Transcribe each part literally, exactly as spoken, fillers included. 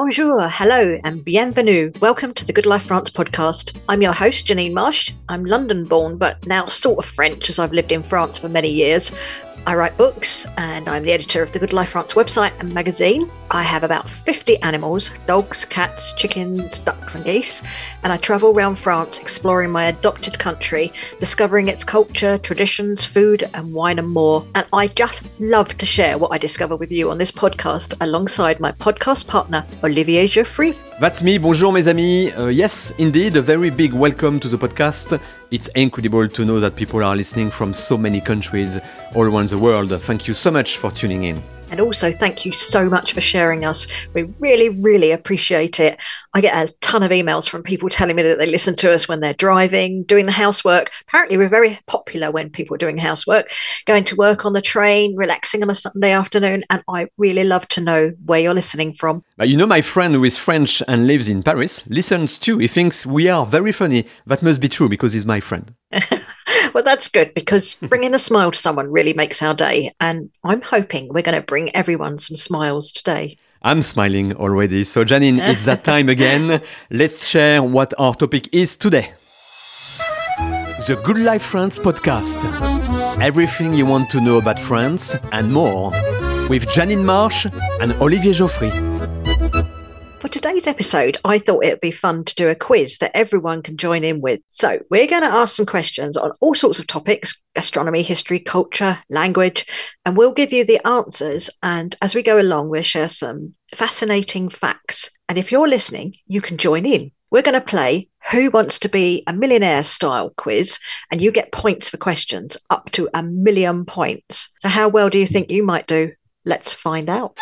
Bonjour, hello, and bienvenue. Welcome to the Good Life France podcast. I'm your host, Janine Marsh. I'm London-born, but now sort of French, as I've lived in France for many years. I write books, and I'm the editor of the Good Life France website and magazine. I have about fifty animals, dogs, cats, chickens, ducks and geese, and I travel around France exploring my adopted country, discovering its culture, traditions, food and wine and more. And I just love to share what I discover with you on this podcast alongside my podcast partner, Olivier Geoffrey. That's me. Bonjour, mes amis. Uh, yes, indeed, a very big welcome to the podcast. It's incredible to know that people are listening from so many countries all around the world. Thank you so much for tuning in. And also, thank you so much for sharing us. We really, really appreciate it. I get a ton of emails from people telling me that they listen to us when they're driving, doing the housework. Apparently, we're very popular when people are doing housework, going to work on the train, relaxing on a Sunday afternoon. And I really love to know where you're listening from. But you know, my friend who is French and lives in Paris listens too. He thinks we are very funny. That must be true because he's my friend. Well, that's good because bringing a smile to someone really makes our day. And I'm hoping we're going to bring everyone some smiles today. I'm smiling already. So, Janine, it's that time again. Let's share what our topic is today. The Good Life France podcast. Everything you want to know about France and more. With Janine Marsh and Olivier Geoffrey. For today's episode, I thought it would be fun to do a quiz that everyone can join in with. So we're going to ask some questions on all sorts of topics, gastronomy, history, culture, language, and we'll give you the answers. And as we go along, we'll share some fascinating facts. And if you're listening, you can join in. We're going to play Who Wants to Be a Millionaire style quiz, and you get points for questions up to a million points. So how well do you think you might do? Let's find out.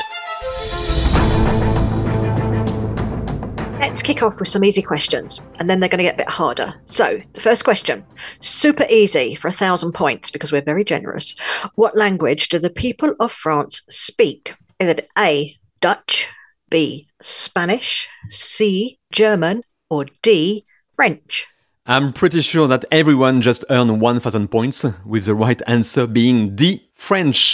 Let's kick off with some easy questions, and then they're going to get a bit harder. So, the first question, super easy for a thousand points because we're very generous. What language do the people of France speak? Is it A, Dutch, B, Spanish, C, German, or D, French? I'm pretty sure that everyone just earned one thousand points, with the right answer being D, French.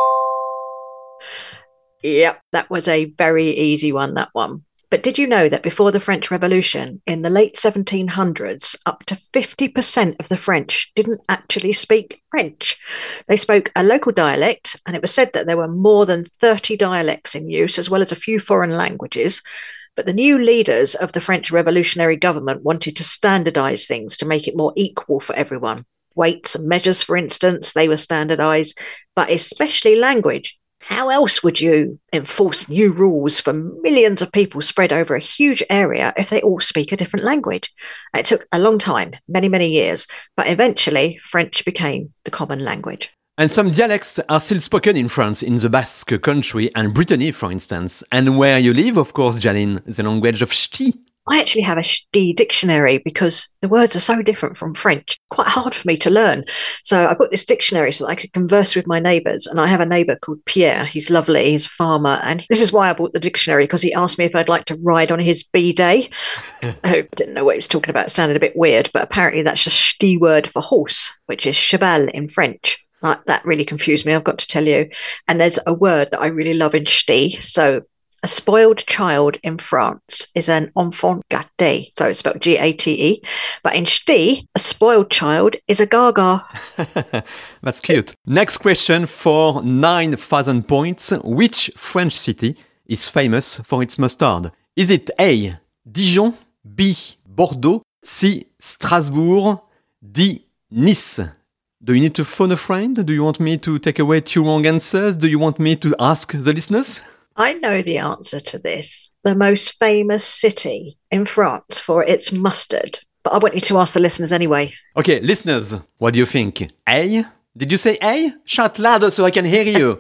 Yep, that was a very easy one, that one. But did you know that before the French Revolution, in the late seventeen hundreds, up to fifty percent of the French didn't actually speak French? They spoke a local dialect, and it was said that there were more than thirty dialects in use, as well as a few foreign languages. But the new leaders of the French revolutionary government wanted to standardise things to make it more equal for everyone. Weights and measures, for instance, they were standardised, but especially language. How else would you enforce new rules for millions of people spread over a huge area if they all speak a different language? It took a long time, many, many years, but eventually French became the common language. And some dialects are still spoken in France, in the Basque country and Brittany, for instance. And where you live, of course, Janine, the language of Ch'ti. I actually have a Ch'ti dictionary because the words are so different from French. Quite hard for me to learn. So I put this dictionary so that I could converse with my neighbours. And I have a neighbour called Pierre. He's lovely. He's a farmer. And this is why I bought the dictionary, because he asked me if I'd like to ride on his B-day. I didn't know what he was talking about. It sounded a bit weird, but apparently that's the Ch'ti word for horse, which is cheval in French. Like, that really confused me, I've got to tell you. And there's a word that I really love in Ch'ti. So a spoiled child in France is an enfant gâté. So it's spelled G A T E. But in Ch'ti, a spoiled child is a gaga. That's cute. Next question for nine thousand points. Which French city is famous for its mustard? Is it A, Dijon, B, Bordeaux, C, Strasbourg, D, Nice? Do you need to phone a friend? Do you want me to take away two wrong answers? Do you want me to ask the listeners? I know the answer to this. The most famous city in France for its mustard. But I want you to ask the listeners anyway. Okay, listeners, what do you think? A? Did you say A? Shout louder so I can hear you.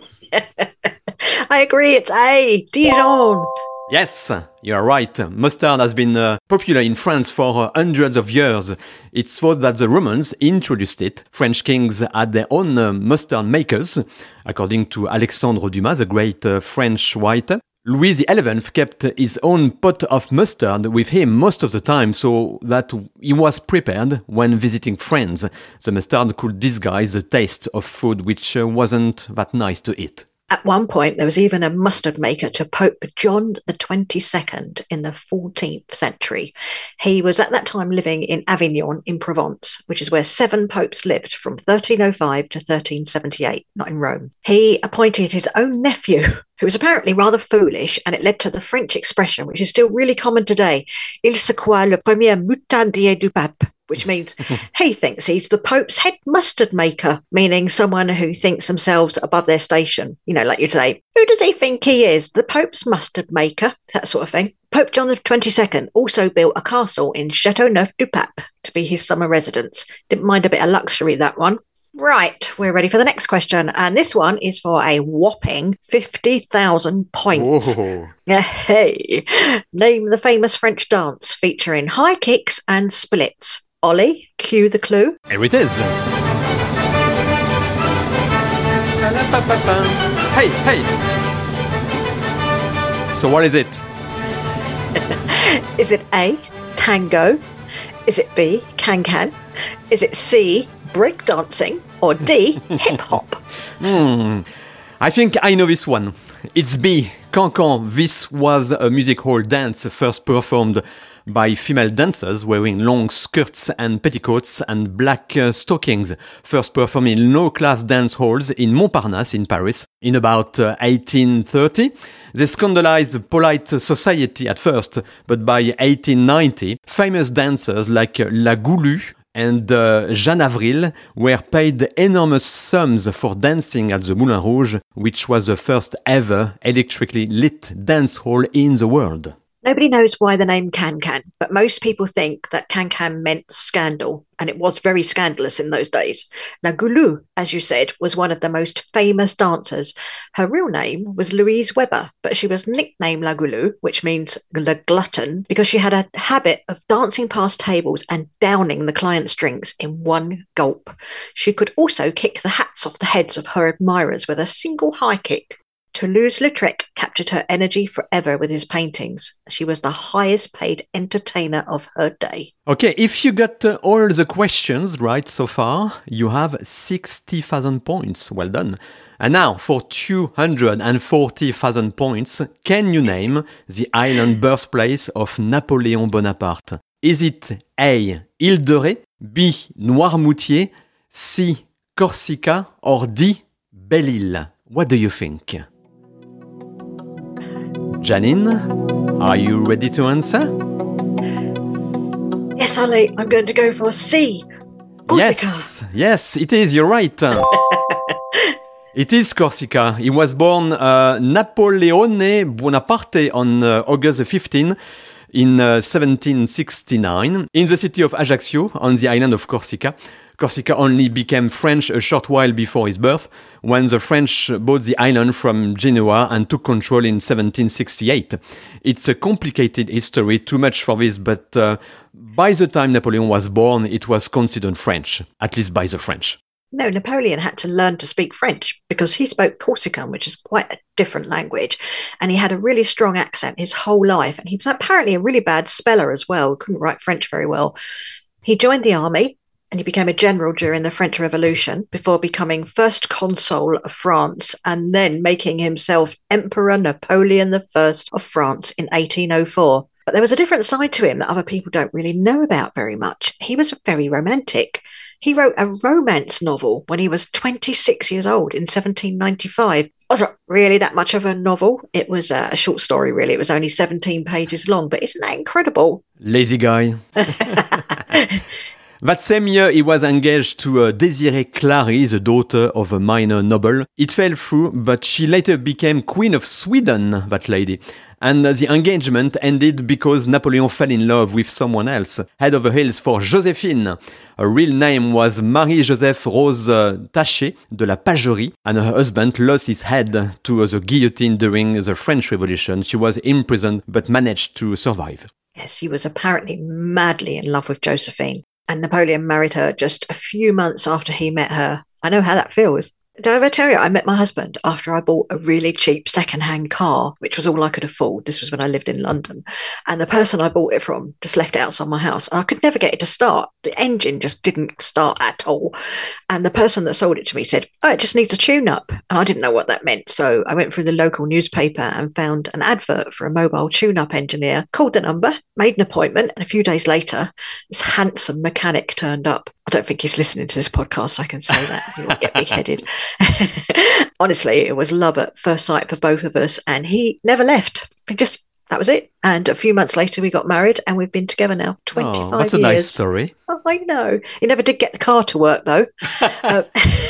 I agree, it's A. Dijon. Yes, you're right. Mustard has been uh, popular in France for uh, hundreds of years. It's thought that the Romans introduced it. French kings had their own uh, mustard makers, according to Alexandre Dumas, the great uh, French writer. Louis the eleventh kept his own pot of mustard with him most of the time so that he was prepared when visiting friends. The mustard could disguise the taste of food which uh, wasn't that nice to eat. At one point, there was even a mustard maker to Pope John the twenty-second in the fourteenth century. He was at that time living in Avignon in Provence, which is where seven popes lived from thirteen oh five to thirteen seventy-eight, not in Rome. He appointed his own nephew, who was apparently rather foolish, and it led to the French expression, which is still really common today, il se croit le premier moutardier du pape, which means he thinks he's the Pope's head mustard maker, meaning someone who thinks themselves above their station. You know, like you'd say, who does he think he is? The Pope's mustard maker, that sort of thing. Pope John the twenty-second also built a castle in Châteauneuf-du-Pape to be his summer residence. Didn't mind a bit of luxury, that one. Right, we're ready for the next question. And this one is for a whopping fifty thousand points. Whoa. Hey, name the famous French dance featuring high kicks and splits. Ollie, cue the clue. Here it is. Hey, hey. So what is it? Is it A, tango? Is it B, can-can? Is it C, breakdancing? Or D, hip-hop? Hmm. I think I know this one. It's B, can-can. This was a music hall dance first performed by female dancers wearing long skirts and petticoats and black uh, stockings, first performed in low-class dance halls in Montparnasse in Paris in about uh, eighteen thirty. They scandalized polite society at first, but by eighteen ninety, famous dancers like La Goulue and uh, Jeanne Avril were paid enormous sums for dancing at the Moulin Rouge, which was the first ever electrically lit dance hall in the world. Nobody knows why the name Can-Can, but most people think that Can-Can meant scandal, and it was very scandalous in those days. Now, Goulou, as you said, was one of the most famous dancers. Her real name was Louise Weber, but she was nicknamed La Goulou, which means the glutton, because she had a habit of dancing past tables and downing the clients' drinks in one gulp. She could also kick the hats off the heads of her admirers with a single high kick. Toulouse-Lautrec captured her energy forever with his paintings. She was the highest paid entertainer of her day. Okay, if you got uh, all the questions right so far, you have sixty thousand points. Well done. And now, for two hundred forty thousand points, can you name the island birthplace of Napoleon Bonaparte? Is it A, Ile de Ré, B, Noirmoutier, C, Corsica, or D, Belle-Île? What do you think? Janine, are you ready to answer? Yes, Ollie, I'm going to go for C. Corsica. Yes, yes, it is. You're right. It is Corsica. He was born uh, Napoleone Bonaparte on uh, August fifteenth in uh, seventeen sixty-nine in the city of Ajaccio on the island of Corsica. Corsica only became French a short while before his birth, when the French bought the island from Genoa and took control in seventeen sixty-eight. It's a complicated history, too much for this, but uh, by the time Napoleon was born, it was considered French, at least by the French. No, Napoleon had to learn to speak French because he spoke Corsican, which is quite a different language. And he had a really strong accent his whole life. And he was apparently a really bad speller as well, couldn't write French very well. He joined the army and he became a general during the French Revolution before becoming first consul of France and then making himself Emperor Napoleon the First of France in eighteen oh four. But there was a different side to him that other people don't really know about very much. He was very romantic. He wrote a romance novel when he was twenty-six years old in seventeen ninety-five. It wasn't really that much of a novel. It was a short story, really. It was only seventeen pages long, but isn't that incredible? Lazy guy. That same year, he was engaged to uh, Désirée Clary, the daughter of a minor noble. It fell through, but she later became Queen of Sweden, that lady. And uh, the engagement ended because Napoleon fell in love with someone else. Head over heels for Joséphine. Her real name was Marie-Joseph Rose uh, Taché de la Pagerie, and her husband lost his head to uh, the guillotine during the French Revolution. She was imprisoned, but managed to survive. Yes, he was apparently madly in love with Josephine. And Napoleon married her just a few months after he met her. I know how that feels. Did I ever tell you I met my husband after I bought a really cheap second-hand car, which was all I could afford. This was when I lived in London. And the person I bought it from just left it outside my house. And I could never get it to start. The engine just didn't start at all. And the person that sold it to me said, oh, it just needs a tune-up. And I didn't know what that meant. So I went through the local newspaper and found an advert for a mobile tune-up engineer, called the number, made an appointment. And a few days later, this handsome mechanic turned up. I don't think he's listening to this podcast, so I can say that. He will get me headed. Honestly, it was love at first sight for both of us, and he never left. He just, that was it. And a few months later, we got married, and we've been together now twenty-five oh, that's years. a nice story. Oh, I know. He never did get the car to work, though. uh,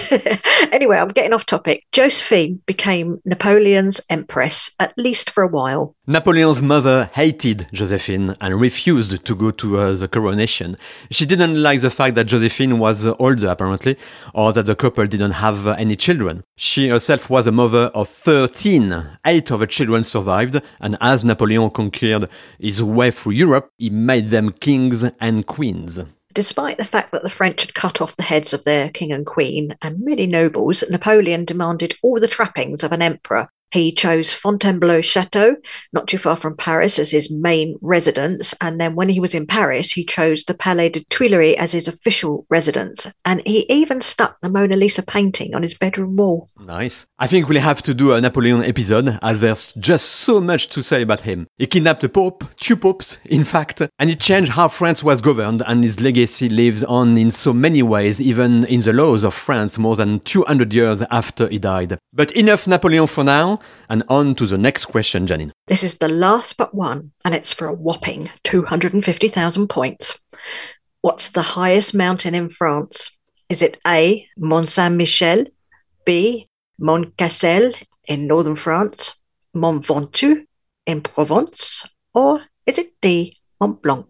anyway, I'm getting off topic. Josephine became Napoleon's empress, at least for a while. Napoleon's mother hated Josephine and refused to go to uh, the coronation. She didn't like the fact that Josephine was uh, older, apparently, or that the couple didn't have uh, any children. She herself was a mother of thirteen. Eight of her children survived, and as Napoleon conquered his way through Europe, he made them kings and queens. Despite the fact that the French had cut off the heads of their king and queen and many nobles, Napoleon demanded all the trappings of an emperor. He chose Fontainebleau Chateau, not too far from Paris, as his main residence. And then when he was in Paris, he chose the Palais de Tuileries as his official residence. And he even stuck the Mona Lisa painting on his bedroom wall. Nice. I think we'll have to do a Napoleon episode, as there's just so much to say about him. He kidnapped a pope, two popes, in fact, and he changed how France was governed, and his legacy lives on in so many ways, even in the laws of France more than two hundred years after he died. But enough Napoleon for now. And on to the next question, Janine. This is the last but one, and it's for a whopping two hundred fifty thousand points. What's the highest mountain in France? Is it A, Mont Saint-Michel, B, Mont Cassel in northern France, Mont Ventoux in Provence, or is it D, Mont Blanc?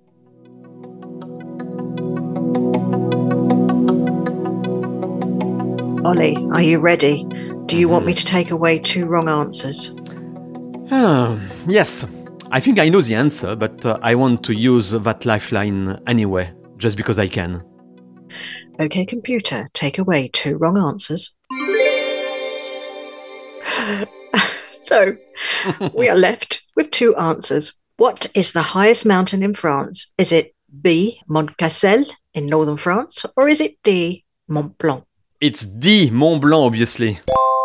Ollie, are you ready? Do you want me to take away two wrong answers? Ah, yes. I think I know the answer, but uh, I want to use that lifeline anyway, just because I can. Okay, computer, take away two wrong answers. So, we are left with two answers. What is the highest mountain in France? Is it B, Mont Cassel in northern France, or is it D, Mont Blanc? It's D, Mont Blanc, obviously.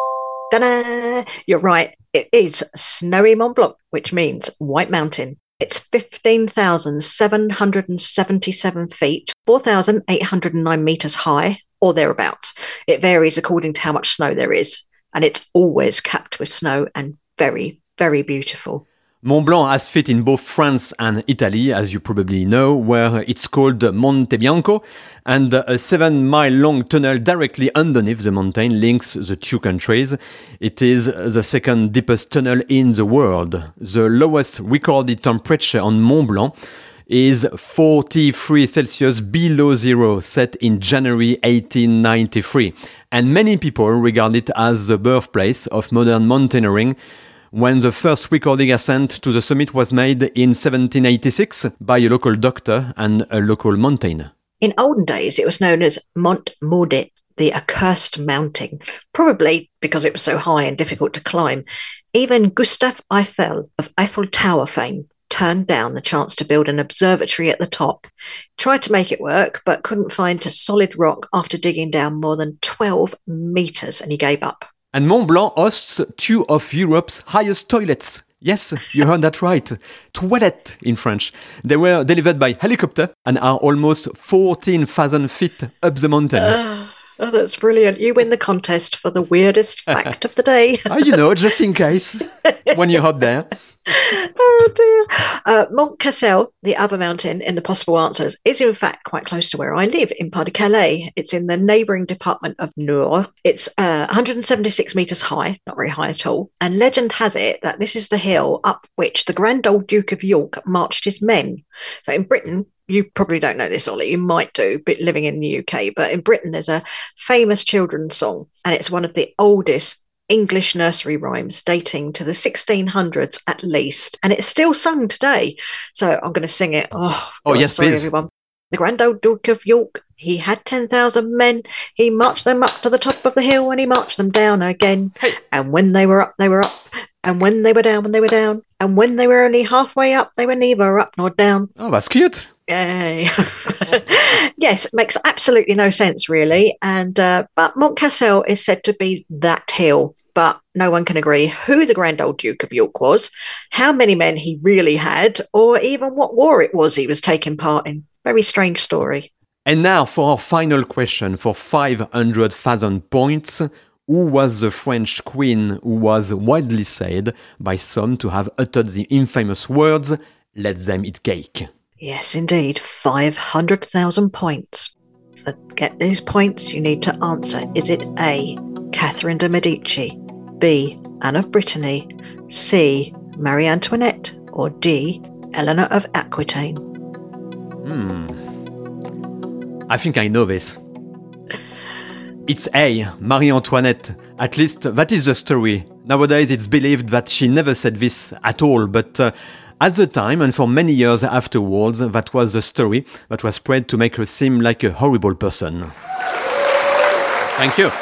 Ta-da! You're right. It is snowy Mont Blanc, which means White Mountain. It's fifteen thousand seven hundred seventy-seven feet, four thousand eight hundred nine metres high, or thereabouts. It varies according to how much snow there is, and it's always capped with snow and very, very beautiful. Mont Blanc has feet in both France and Italy, as you probably know, where it's called Monte Bianco, and a seven-mile-long tunnel directly underneath the mountain links the two countries. It is the second deepest tunnel in the world. The lowest recorded temperature on Mont Blanc is forty-three Celsius below zero, set in January eighteen ninety-three. And many people regard it as the birthplace of modern mountaineering, when the first recording ascent to the summit was made in seventeen eighty-six by a local doctor and a local mountainer. In olden days, it was known as Mont Maudit, the accursed mountain, probably because it was so high and difficult to climb. Even Gustave Eiffel of Eiffel Tower fame turned down the chance to build an observatory at the top. Tried to make it work, but couldn't find a solid rock after digging down more than twelve metres, and he gave up. And Mont Blanc hosts two of Europe's highest toilets. Yes, you heard that right. Toilette in French. They were delivered by helicopter and are almost fourteen thousand feet up the mountain. Uh, oh, that's brilliant. You win the contest for the weirdest fact of the day. Oh, you know, just in case, when you're up there. Oh dear. Uh, Mont Cassel, the other mountain in the possible answers, is in fact quite close to where I live, in Pas-de-Calais. It's in the neighbouring department of Nord. It's uh, one hundred seventy-six metres high, not very high at all. And legend has it that this is the hill up which the Grand Old Duke of York marched his men. So in Britain, you probably don't know this, Ollie, you might do, but living in the U K, but in Britain there's a famous children's song, and it's one of the oldest English nursery rhymes dating to the sixteen hundreds at least, and it's still sung today. So I'm going to sing it. Oh, oh God, yes, sorry, please. everyone. The Grand Old Duke of York, he had ten thousand men. He marched them up to the top of the hill and he marched them down again. Hey. And when they were up, they were up. And when they were down, when they were down. And when they were only halfway up, they were neither up nor down. Oh, that's cute. Yay. Yes, it makes absolutely no sense, really. And uh, but Montcassel is said to be that hill, but no one can agree who the Grand Old Duke of York was, how many men he really had, or even what war it was he was taking part in. Very strange story. And now for our final question for five hundred thousand points. Who was the French queen who was widely said by some to have uttered the infamous words, "Let them eat cake"? Yes, indeed. five hundred thousand points. To get these points, you need to answer. Is it A, Catherine de' Medici, B, Anne of Brittany, C, Marie Antoinette, or D, Eleanor of Aquitaine? Hmm. I think I know this. It's A, Marie Antoinette. At least that is the story. Nowadays it's believed that she never said this at all, but uh, at the time and for many years afterwards, that was the story that was spread to make her seem like a horrible person. Thank you.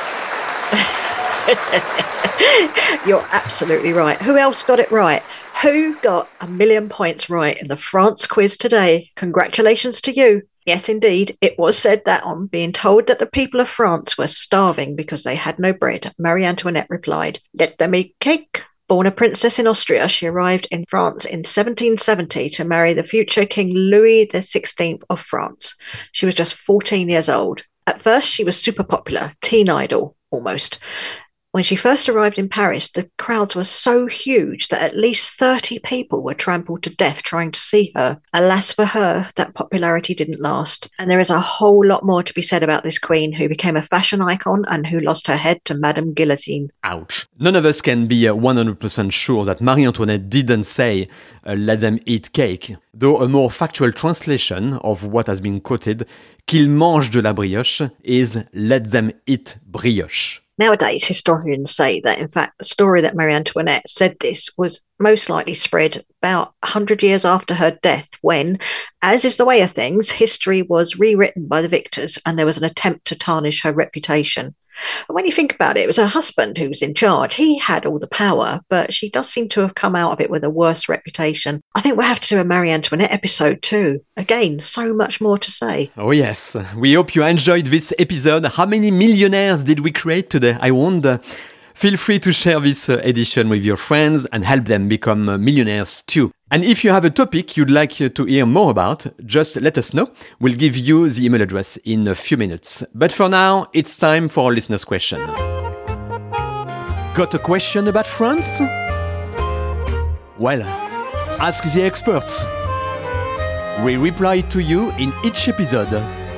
You're absolutely right. Who else got it right? Who got a million points right in the France quiz today? Congratulations to you. Yes, indeed. It was said that on being told that the people of France were starving because they had no bread, Marie Antoinette replied, "Let them eat cake." Born a princess in Austria, she arrived in France in seventeen seventy to marry the future King Louis the sixteenth of France. She was just fourteen years old. At first, she was super popular, teen idol, almost. When she first arrived in Paris, the crowds were so huge that at least thirty people were trampled to death trying to see her. Alas for her, that popularity didn't last. And there is a whole lot more to be said about this queen who became a fashion icon and who lost her head to Madame Guillotine. Ouch. None of us can be uh, one hundred percent sure that Marie Antoinette didn't say, uh, "Let them eat cake," though a more factual translation of what has been quoted, "Qu'ils mangent de la brioche," is "Let them eat brioche." Nowadays, historians say that, in fact, the story that Marie Antoinette said this was most likely spread about one hundred years after her death when, as is the way of things, history was rewritten by the victors and there was an attempt to tarnish her reputation. And when you think about it, it was her husband who was in charge. He had all the power, but she does seem to have come out of it with a worse reputation. I think we'll have to do a Marie Antoinette episode too. Again, so much more to say. Oh yes, we hope you enjoyed this episode. How many millionaires did we create today? I wonder. Feel free to share this uh, edition with your friends and help them become uh, millionaires too. And if you have a topic you'd like uh, to hear more about, just let us know. We'll give you the email address in a few minutes. But for now, it's time for our listener's question. Got a question about France? Well, ask the experts. We reply to you in each episode.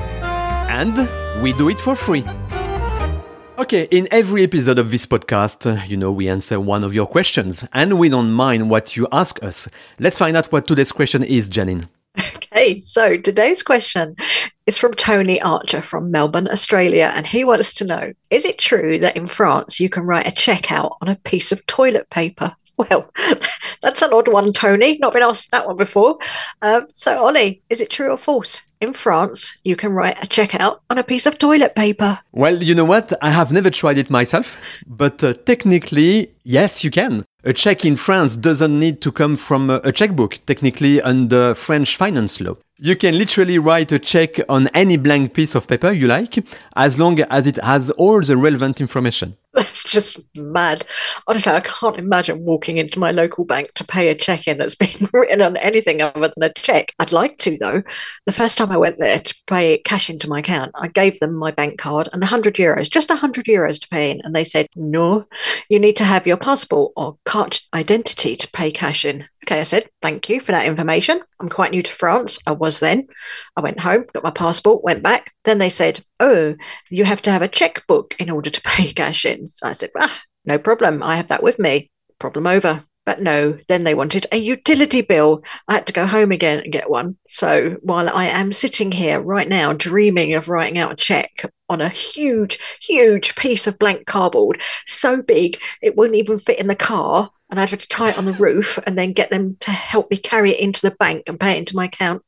And we do it for free. Okay, in every episode of this podcast, uh, you know, we answer one of your questions, and we don't mind what you ask us. Let's find out what today's question is, Janine. Okay, so today's question is from Tony Archer from Melbourne, Australia, and he wants to know, is it true that in France you can write a cheque out on a piece of toilet paper? Well, that's an odd one, Tony. Not been asked that one before. Um, so, Ollie, is it true or false? In France, you can write a cheque out on a piece of toilet paper. Well, you know what? I have never tried it myself, but uh, technically, yes, you can. A cheque in France doesn't need to come from a checkbook, technically under French finance law. You can literally write a cheque on any blank piece of paper you like, as long as it has all the relevant information. That's just mad. Honestly, I can't imagine walking into my local bank to pay a cheque in that's been written on anything other than a cheque. I'd like to, though. The first time I went there to pay cash into my account, I gave them my bank card and one hundred euros, just one hundred euros to pay in. And they said, no, you need to have your passport or card identity to pay cash in. Okay, I said, thank you for that information. I'm quite new to France. I was then. I went home, got my passport, went back. Then they said, oh, you have to have a checkbook in order to pay cash in. So I said, ah, no problem. I have that with me. Problem over. But no, then they wanted a utility bill. I had to go home again and get one. So while I am sitting here right now dreaming of writing out a cheque on a huge, huge piece of blank cardboard, so big it wouldn't even fit in the car, and I'd have to tie it on the roof and then get them to help me carry it into the bank and pay it into my account.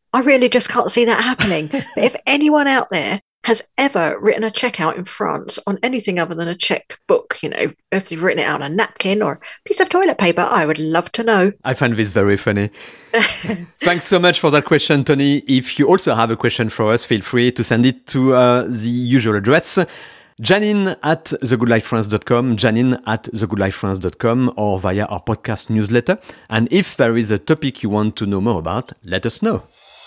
I really just can't see that happening. But if anyone out there has ever written a check out in France on anything other than a checkbook, you know, if you've written it out on a napkin or a piece of toilet paper, I would love to know. I find this very funny. Thanks so much for that question, Tony. If you also have a question for us, feel free to send it to uh, the usual address. Janine at the good life france dot com, Janine at the good life france dot com, or via our podcast newsletter. And if there is a topic you want to know more about, let us know.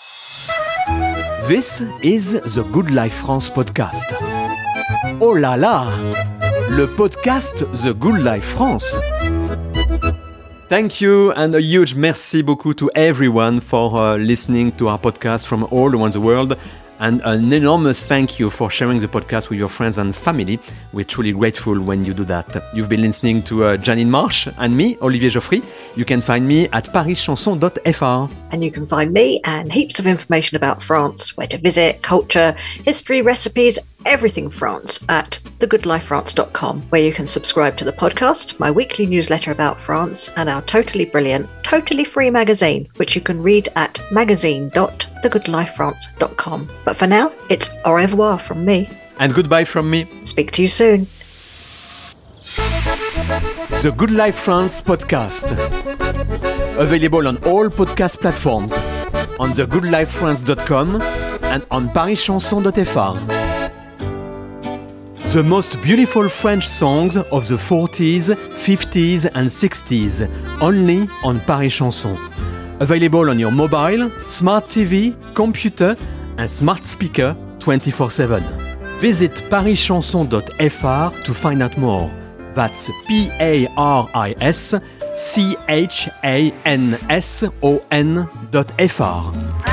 This is the Good Life France podcast. Oh là là, le podcast The Good Life France. Thank you, and a huge merci beaucoup to everyone for uh, listening to our podcast from all around the world. And an enormous thank you for sharing the podcast with your friends and family. We're truly grateful when you do that. You've been listening to uh, Janine Marsh and me, Olivier Geoffrey. You can find me at paris chanson dot f r. And you can find me and heaps of information about France, where to visit, culture, history, recipes, everything France at the good life france dot com, where you can subscribe to the podcast, my weekly newsletter about France, and our totally brilliant, totally free magazine, which you can read at magazine dot the good life france dot com. But for now, it's au revoir from me. And goodbye from me. Speak to you soon. The Good Life France podcast. Available on all podcast platforms, on the good life france dot com and on paris chanson dot f r. The most beautiful French songs of the forties, fifties and sixties, only on Paris Chanson. Available on your mobile, smart T V, computer and smart speaker twenty-four seven. Visit paris chanson dot f r to find out more. That's P A R I S C H A N S O N dot F R.